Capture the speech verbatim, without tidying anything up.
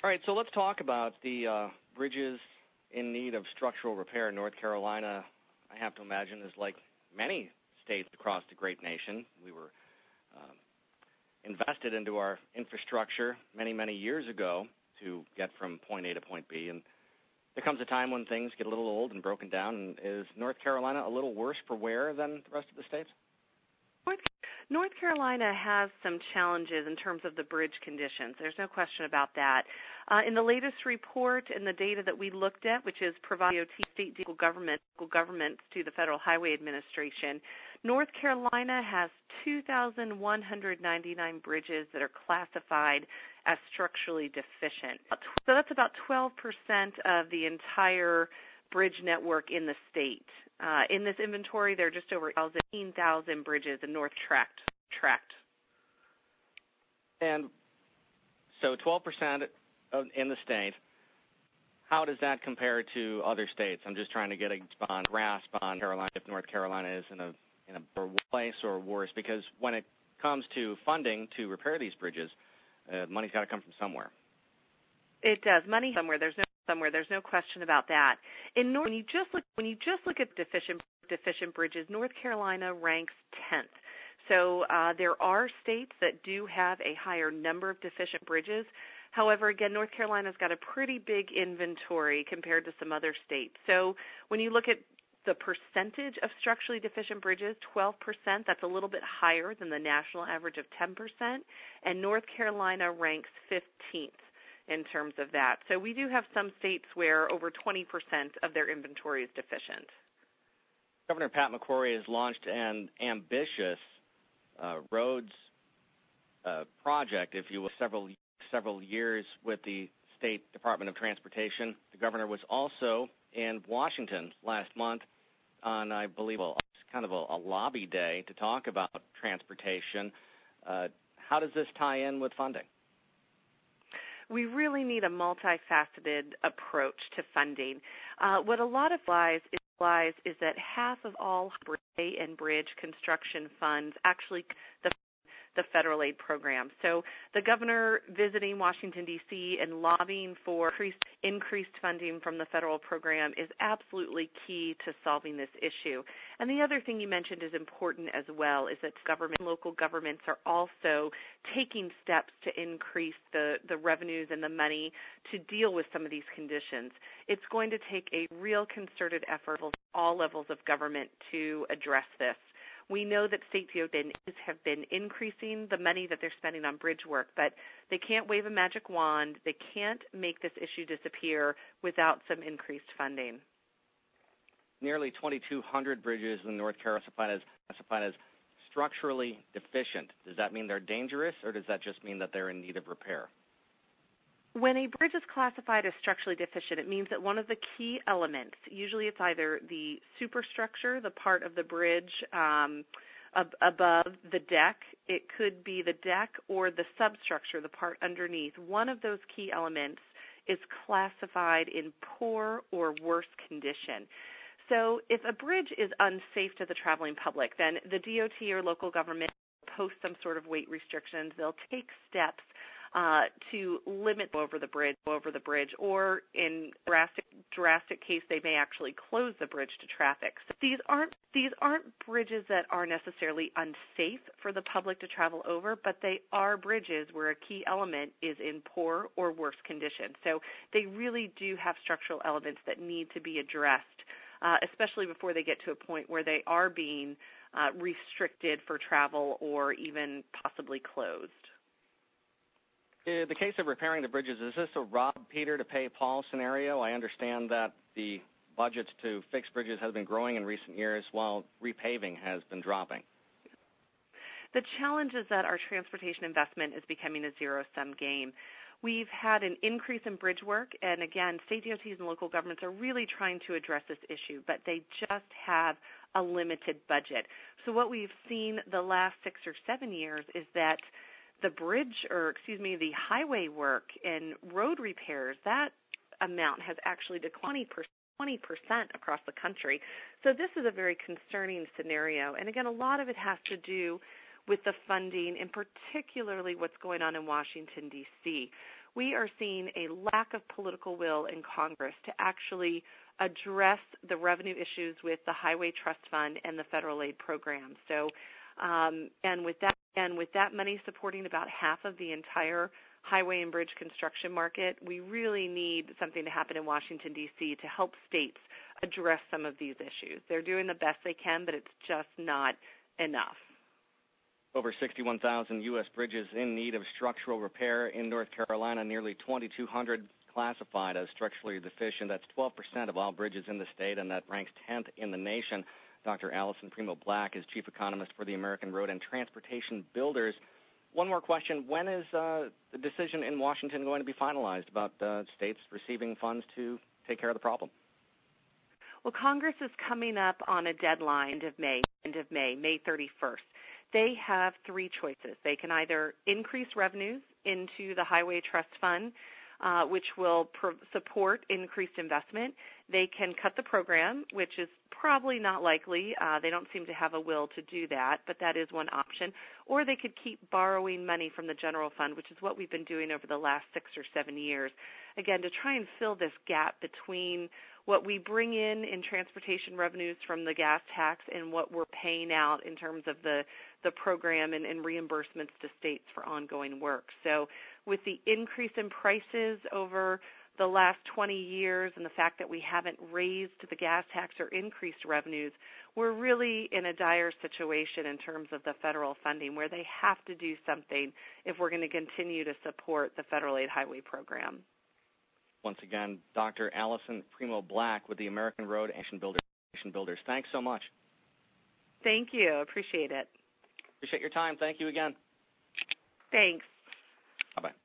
All right, so let's talk about the uh, bridges in need of structural repair. North Carolina, I have to imagine, is like many states across the great nation. We were um, invested into our infrastructure many, many years ago to get from point A to point B, and there comes a time when things get a little old and broken down. And is North Carolina a little worse for wear than the rest of the states? North, North Carolina has some challenges in terms of the bridge conditions. There's no question about that. Uh, in the latest report and the data that we looked at, which is provided by state local government, local governments to the Federal Highway Administration, North Carolina has two thousand one hundred ninety-nine bridges that are classified as structurally deficient. So that's about twelve percent of the entire bridge network in the state. Uh, in this inventory, there are just over eighteen thousand bridges in North Tract. tract. And so twelve percent of, in the state. How does that compare to other states? I'm just trying to get a grasp on Carolina, if North Carolina is in a in a better place or worse, because when it comes to funding to repair these bridges, uh, money's got to come from somewhere. It does. Money somewhere. There's no somewhere. There's no question about that. In North, when you just look when you just look at deficient deficient bridges, North Carolina ranks tenth. So uh, there are states that do have a higher number of deficient bridges. However, again, North Carolina's got a pretty big inventory compared to some other states. So when you look at the percentage of structurally deficient bridges, twelve percent, that's a little bit higher than the national average of ten percent, and North Carolina ranks fifteenth in terms of that. So we do have some states where over twenty percent of their inventory is deficient. Governor Pat McCrory has launched an ambitious uh, roads uh, project, if you will, several several years with the State Department of Transportation. The governor was also in Washington last month on, I believe, well, kind of a, a lobby day to talk about transportation. Uh, how does this tie in with funding? We really need a multifaceted approach to funding. Uh, what a lot of lies is, lies is that half of all highway and bridge construction funds actually the the federal aid program. So the governor visiting Washington, D C and lobbying for increased, increased funding from the federal program is absolutely key to solving this issue. And the other thing you mentioned is important as well, is that government, local governments are also taking steps to increase the, the revenues and the money to deal with some of these conditions. It's going to take a real concerted effort at all levels of government to address this. We know that state D O Ts have been increasing the money that they're spending on bridge work, but they can't wave a magic wand. They can't make this issue disappear without some increased funding. Nearly twenty-two hundred bridges in North Carolina are classified as structurally deficient. Does that mean they're dangerous, or does that just mean that they're in need of repair? When a bridge is classified as structurally deficient, it means that one of the key elements, usually it's either the superstructure, the part of the bridge um, ab- above the deck, it could be the deck, or the substructure, the part underneath. One of those key elements is classified in poor or worse condition. So if a bridge is unsafe to the traveling public, then the D O T or local government will post some sort of weight restrictions. They'll take steps Uh, to limit over the bridge, over the bridge, or in drastic, drastic case, they may actually close the bridge to traffic. So these aren't these aren't bridges that are necessarily unsafe for the public to travel over, but they are bridges where a key element is in poor or worse condition. So they really do have structural elements that need to be addressed, uh, especially before they get to a point where they are being uh, restricted for travel or even possibly closed. In the case of repairing the bridges, is this a rob Peter to pay Paul scenario? I understand that the budgets to fix bridges has been growing in recent years while repaving has been dropping. The challenge is that our transportation investment is becoming a zero-sum game. We've had an increase in bridge work, and again, state D O Ts and local governments are really trying to address this issue, but they just have a limited budget. So what we've seen the last six or seven years is that the bridge, or excuse me, the highway work and road repairs, that amount has actually declined twenty percent across the country. So this is a very concerning scenario. And again, a lot of it has to do with the funding, and particularly what's going on in Washington, D C we are seeing a lack of political will in Congress to actually address the revenue issues with the Highway Trust Fund and the federal aid program. So, um, and with that, and with that money supporting about half of the entire highway and bridge construction market, we really need something to happen in Washington, D C to help states address some of these issues. They're doing the best they can, but it's just not enough. Over sixty-one thousand U S bridges in need of structural repair in North Carolina, nearly twenty-two hundred classified as structurally deficient. That's twelve percent of all bridges in the state, and that ranks tenth in the nation. Doctor Allison Primo Black is chief economist for the American Road and Transportation Builders. One more question. When is uh, the decision in Washington going to be finalized about uh, states receiving funds to take care of the problem? Well, Congress is coming up on a deadline of May, end of May, May thirty-first. They have three choices. They can either increase revenues into the Highway Trust Fund, uh, which will pro- support increased investment. They can cut the program, which is probably not likely. Uh, they don't seem to have a will to do that, but that is one option. Or they could keep borrowing money from the general fund, which is what we've been doing over the last six or seven years, again, to try and fill this gap between what we bring in in transportation revenues from the gas tax and what we're paying out in terms of the, the program and, and reimbursements to states for ongoing work. So with the increase in prices over the last twenty years and the fact that we haven't raised the gas tax or increased revenues, we're really in a dire situation in terms of the federal funding where they have to do something if we're going to continue to support the federal aid highway program. Once again, Doctor Allison Primo Black with the American Road and Transportation Builders. Thanks so much. Thank you. Appreciate it. Appreciate your time. Thank you again. Thanks. Bye-bye.